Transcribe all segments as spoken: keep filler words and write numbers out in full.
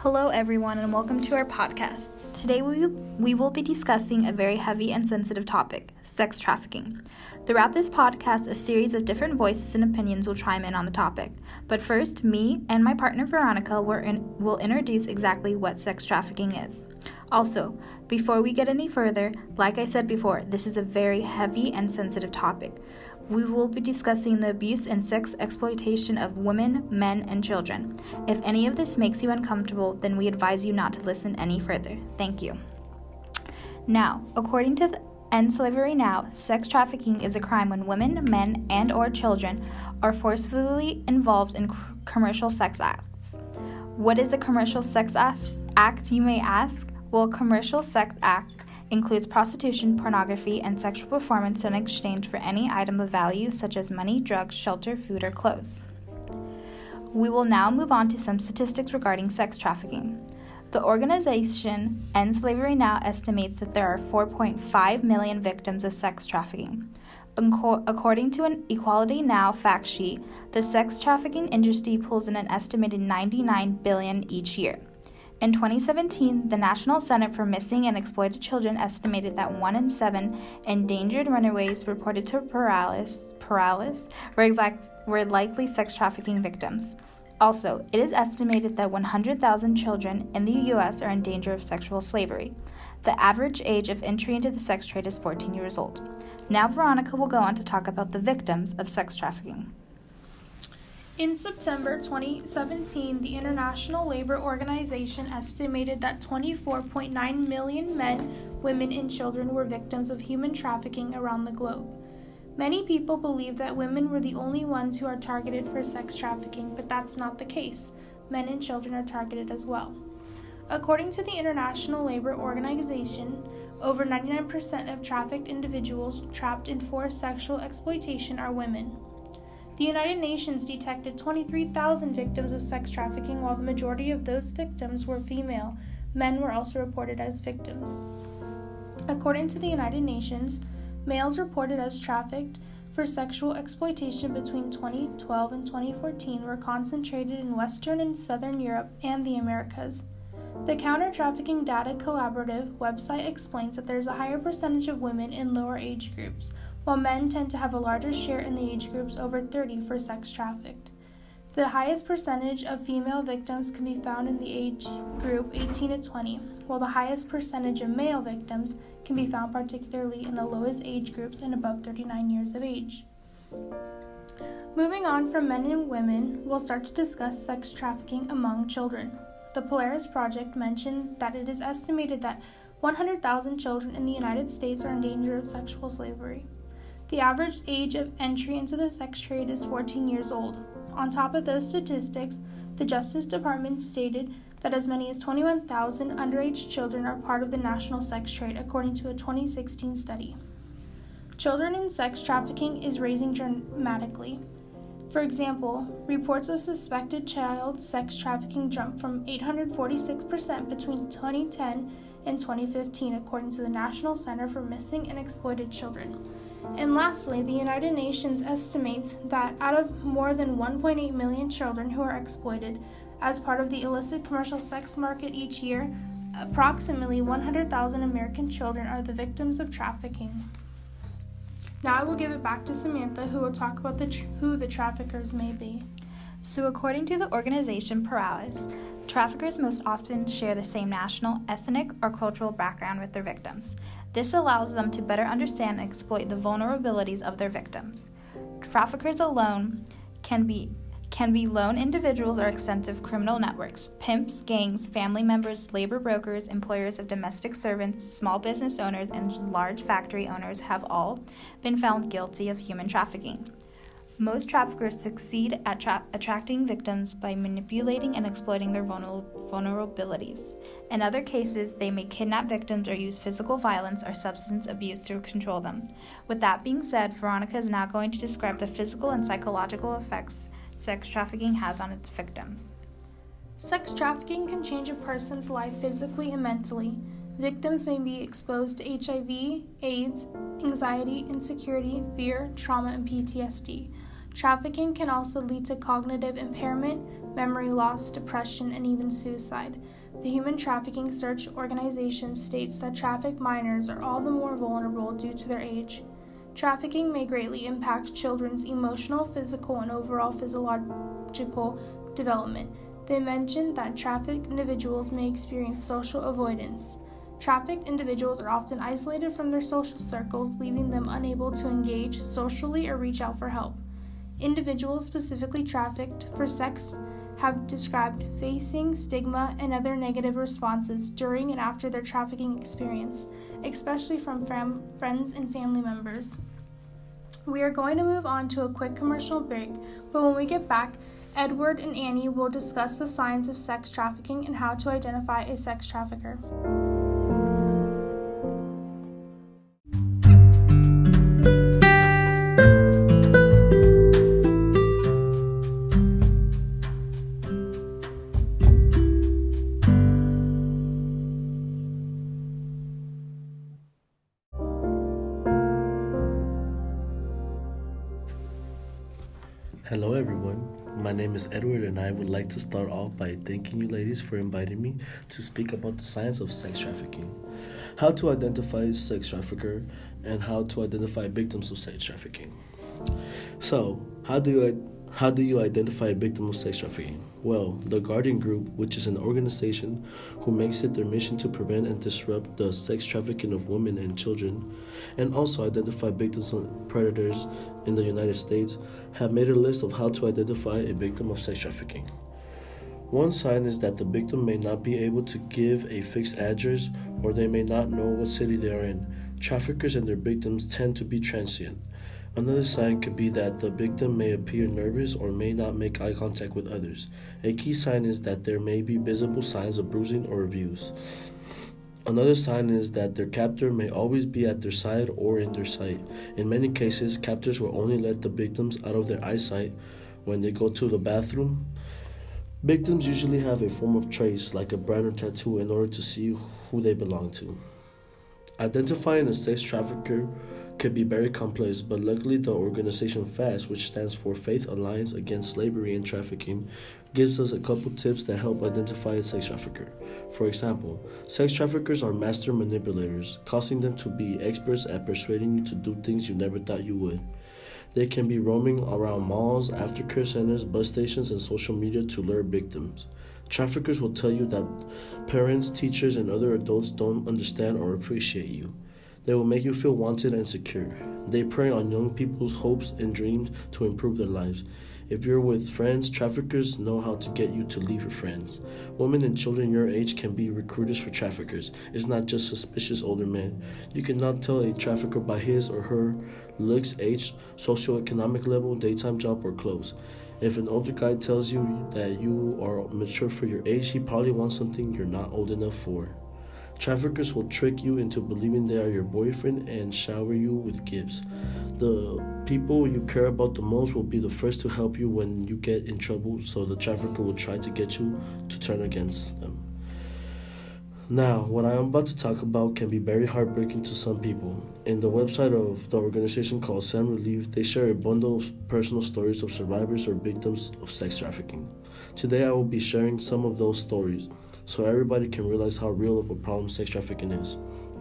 Hello everyone and welcome to our podcast. Today we, we will be discussing a very heavy and sensitive topic, sex trafficking. Throughout this podcast, a series of different voices and opinions will chime in on the topic. But first, me and my partner Veronica will, in, will introduce exactly what sex trafficking is. Also, before we get any further, like I said before, this is a very heavy and sensitive topic. We will be discussing the abuse and sex exploitation of women, men, and children. If any of this makes you uncomfortable, then we advise you not to listen any further. Thank you. Now, according to the End Slavery Now, sex trafficking is a crime when women, men, and or children are forcefully involved in c- commercial sex acts. What is a commercial sex act, you may ask? Well, a commercial sex act includes prostitution, pornography, and sexual performance in exchange for any item of value such as money, drugs, shelter, food, or clothes. We will now move on to some statistics regarding sex trafficking. The organization End Slavery Now estimates that there are four point five million victims of sex trafficking. According to an Equality Now fact sheet, the sex trafficking industry pulls in an estimated ninety-nine billion dollars each year. In twenty seventeen, the National Center for Missing and Exploited Children estimated that one in seven endangered runaways reported to Paralysis, Paralysis were, exact, were likely sex trafficking victims. Also, it is estimated that one hundred thousand children in the U S are in danger of sexual slavery. The average age of entry into the sex trade is fourteen years old. Now Veronica will go on to talk about the victims of sex trafficking. In September twenty seventeen, the International Labor Organization estimated that twenty-four point nine million men, women, and children were victims of human trafficking around the globe. Many people believe that women were the only ones who are targeted for sex trafficking, but that's not the case. Men and children are targeted as well. According to the International Labor Organization, over ninety-nine percent of trafficked individuals trapped in forced sexual exploitation are women. The United Nations detected twenty-three thousand victims of sex trafficking, while the majority of those victims were female. Men were also reported as victims. According to the United Nations, males reported as trafficked for sexual exploitation between twenty twelve and twenty fourteen were concentrated in Western and Southern Europe and the Americas. The Counter-Trafficking Data Collaborative website explains that there's a higher percentage of women in lower age groups, while men tend to have a larger share in the age groups over thirty for sex trafficked. The highest percentage of female victims can be found in the age group eighteen to twenty, while the highest percentage of male victims can be found particularly in the lowest age groups and above thirty-nine years of age. Moving on from men and women, we'll start to discuss sex trafficking among children. The Polaris Project mentioned that it is estimated that one hundred thousand children in the United States are in danger of sexual slavery. The average age of entry into the sex trade is fourteen years old. On top of those statistics, the Justice Department stated that as many as twenty-one thousand underage children are part of the national sex trade, according to a twenty sixteen study. Children in sex trafficking is rising dramatically. For example, reports of suspected child sex trafficking jumped from eight hundred forty-six percent between twenty ten and twenty fifteen, according to the National Center for Missing and Exploited Children. And lastly, the United Nations estimates that out of more than one point eight million children who are exploited as part of the illicit commercial sex market each year, approximately one hundred thousand American children are the victims of trafficking. Now I will give it back to Samantha, who will talk about the tr- who the traffickers may be. So according to the organization Paralysis, traffickers most often share the same national, ethnic, or cultural background with their victims. This allows them to better understand and exploit the vulnerabilities of their victims. Traffickers alone can be can be lone individuals or extensive criminal networks. Pimps, gangs, family members, labor brokers, employers of domestic servants, small business owners, and large factory owners have all been found guilty of human trafficking. Most traffickers succeed at tra- attracting victims by manipulating and exploiting their vulner- vulnerabilities. In other cases, they may kidnap victims or use physical violence or substance abuse to control them. With that being said, Veronica is now going to describe the physical and psychological effects sex trafficking has on its victims. Sex trafficking can change a person's life physically and mentally. Victims may be exposed to H I V, AIDS, anxiety, insecurity, fear, trauma, and P T S D. Trafficking can also lead to cognitive impairment, memory loss, depression, and even suicide. The Human Trafficking Search Organization states that trafficked minors are all the more vulnerable due to their age. Trafficking may greatly impact children's emotional, physical, and overall physiological development. They mentioned that trafficked individuals may experience social avoidance. Trafficked individuals are often isolated from their social circles, leaving them unable to engage socially or reach out for help. Individuals specifically trafficked for sex have described facing stigma and other negative responses during and after their trafficking experience, especially from fam- friends and family members. We are going to move on to a quick commercial break, but when we get back, Edward and Annie will discuss the signs of sex trafficking and how to identify a sex trafficker. Hello everyone, my name is Edward and I would like to start off by thanking you ladies for inviting me to speak about the science of sex trafficking, how to identify a sex trafficker, and how to identify victims of sex trafficking. So, how do you how do you identify a victim of sex trafficking? Well, the Guardian Group, which is an organization who makes it their mission to prevent and disrupt the sex trafficking of women and children, and also identify victims of predators in the United States, have made a list of how to identify a victim of sex trafficking. One sign is that the victim may not be able to give a fixed address, or they may not know what city they are in. Traffickers and their victims tend to be transient. Another sign could be that the victim may appear nervous or may not make eye contact with others. A key sign is that there may be visible signs of bruising or abuse. Another sign is that their captor may always be at their side or in their sight. In many cases, captors will only let the victims out of their eyesight when they go to the bathroom. Victims usually have a form of trace, like a brand or tattoo, in order to see who they belong to. Identifying a sex trafficker could be very complex, but luckily the organization FAST, which stands for Faith Alliance Against Slavery and Trafficking, gives us a couple tips that help identify a sex trafficker. For example, sex traffickers are master manipulators, causing them to be experts at persuading you to do things you never thought you would. They can be roaming around malls, aftercare centers, bus stations, and social media to lure victims. Traffickers will tell you that parents, teachers, and other adults don't understand or appreciate you. They will make you feel wanted and secure. They prey on young people's hopes and dreams to improve their lives. If you're with friends, traffickers know how to get you to leave your friends. Women and children your age can be recruiters for traffickers. It's not just suspicious older men. You cannot tell a trafficker by his or her looks, age, socioeconomic level, daytime job, or clothes. If an older guy tells you that you are mature for your age, he probably wants something you're not old enough for. Traffickers will trick you into believing they are your boyfriend and shower you with gifts. The people you care about the most will be the first to help you when you get in trouble, so the trafficker will try to get you to turn against them. Now, what I am about to talk about can be very heartbreaking to some people. In the website of the organization called Sam Relief, they share a bundle of personal stories of survivors or victims of sex trafficking. Today I will be sharing some of those stories, so everybody can realize how real of a problem sex trafficking is.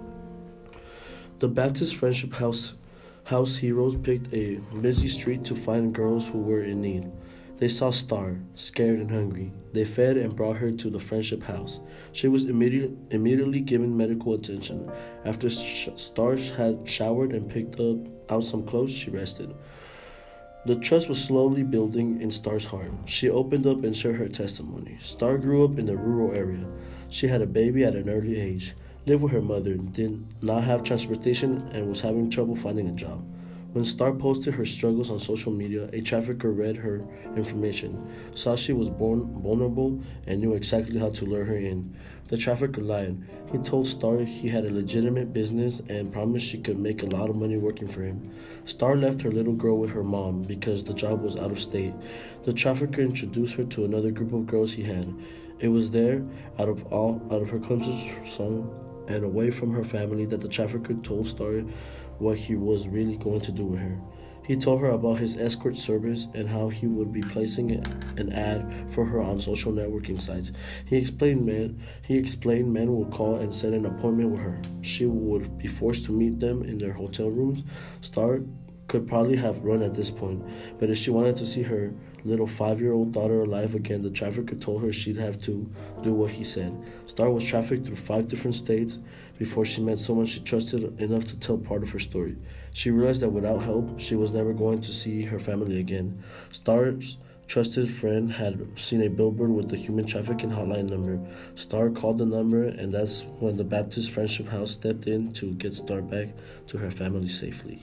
The Baptist Friendship House House Heroes picked a busy street to find girls who were in need. They saw Star, scared and hungry. They fed and brought her to the Friendship House. She was immediately, immediately given medical attention. After sh- Star had showered and picked up out some clothes, she rested. The trust was slowly building in Star's heart. She opened up and shared her testimony. Star grew up in a rural area. She had a baby at an early age, lived with her mother, did not have transportation, and was having trouble finding a job. When Star posted her struggles on social media, a trafficker read her information, saw she was born vulnerable, and knew exactly how to lure her in. The trafficker lied. He told Star he had a legitimate business and promised she could make a lot of money working for him. Star left her little girl with her mom because the job was out of state. The trafficker introduced her to another group of girls he had. It was there, out of all, out of her closest son and away from her family, that the trafficker told Star what he was really going to do with her. He told her about his escort service and how he would be placing an ad for her on social networking sites. He explained men he explained men would call and set an appointment with her. She would be forced to meet them in their hotel rooms. Star could probably have run at this point, but if she wanted to see her little five-year-old daughter alive again, the trafficker told her she'd have to do what he said. Star was trafficked through five different states before she met someone she trusted enough to tell part of her story. She realized that without help, she was never going to see her family again. Star's trusted friend had seen a billboard with the human trafficking hotline number. Star called the number, and that's when the Baptist Friendship House stepped in to get Star back to her family safely.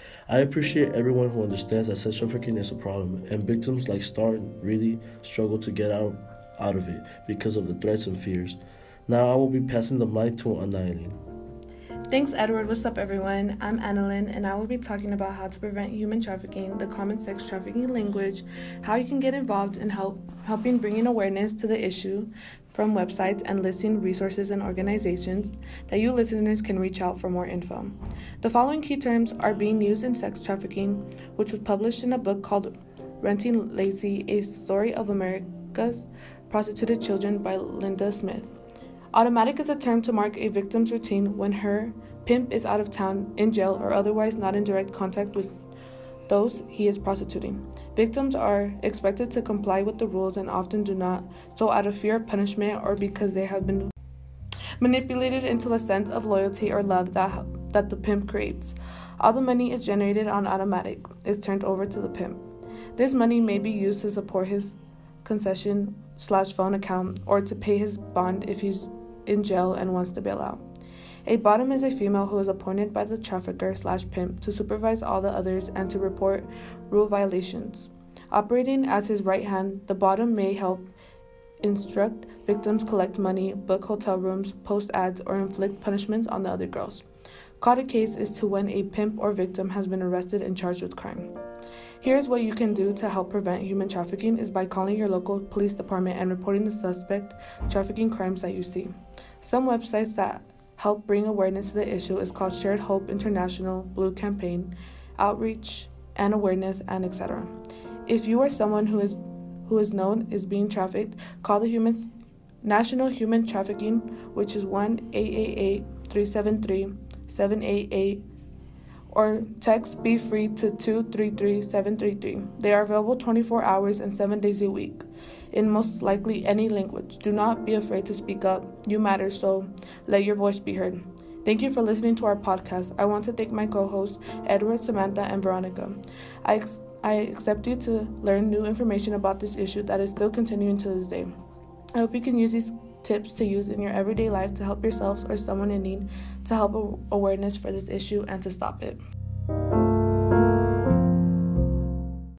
I appreciate everyone who understands that sex trafficking is a problem, and victims like Star really struggle to get out, out of it because of the threats and fears. Now I will be passing the mic to Annalyn. Thanks, Edward. What's up, everyone? I'm Annalyn, and I will be talking about how to prevent human trafficking, the common sex trafficking language, how you can get involved in help helping bringing awareness to the issue from websites and listing resources and organizations that you listeners can reach out for more info. The following key terms are being used in sex trafficking, which was published in a book called Renting Lacey, A Story of America's Prostituted Children by Linda Smith. Automatic is a term to mark a victim's routine when her pimp is out of town, in jail, or otherwise not in direct contact with those he is prostituting. Victims are expected to comply with the rules and often do not, so out of fear of punishment or because they have been manipulated into a sense of loyalty or love that, that the pimp creates. All the money is generated on automatic is turned over to the pimp. This money may be used to support his concession slash phone account or to pay his bond if he's in jail and wants to bail out. A bottom is a female who is appointed by the trafficker slash pimp to supervise all the others and to report rule violations. Operating as his right hand, the bottom may help instruct victims, collect money, book hotel rooms, post ads, or inflict punishments on the other girls. Caught a case is to when a pimp or victim has been arrested and charged with crime. Here's what you can do to help prevent human trafficking is by calling your local police department and reporting the suspect trafficking crimes that you see. Some websites that help bring awareness to the issue is called Shared Hope International, Blue Campaign, Outreach and Awareness, and et cetera. If you are someone who is who is known is being trafficked, call the Human National Human Trafficking, which is one eight eight eight, three seven three, seven eight eight, or text Be Free to two three three, seven three three. They are available twenty-four hours and seven days a week in most likely any language. Do not be afraid to speak up. You matter, so let your voice be heard. Thank you for listening to our podcast. I want to thank my co-hosts, Edward, Samantha, and Veronica. I, ex- I accept you to learn new information about this issue that is still continuing to this day. I hope you can use these tips to use in your everyday life to help yourselves or someone in need to help awareness for this issue and to stop it.